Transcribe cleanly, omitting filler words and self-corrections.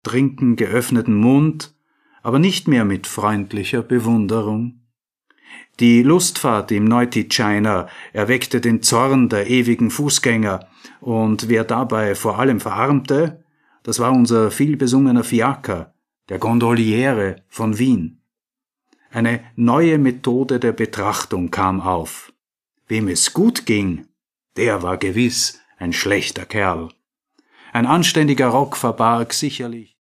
Trinken geöffneten Mund, aber nicht mehr mit freundlicher Bewunderung. Die Lustfahrt im Neu-Ti China erweckte den Zorn der ewigen Fußgänger, und wer dabei vor allem verarmte, das war unser vielbesungener Fiaker, der Gondoliere von Wien. Eine neue Methode der Betrachtung kam auf. Wem es gut ging, der war gewiss ein schlechter Kerl. Ein anständiger Rock verbarg sicherlich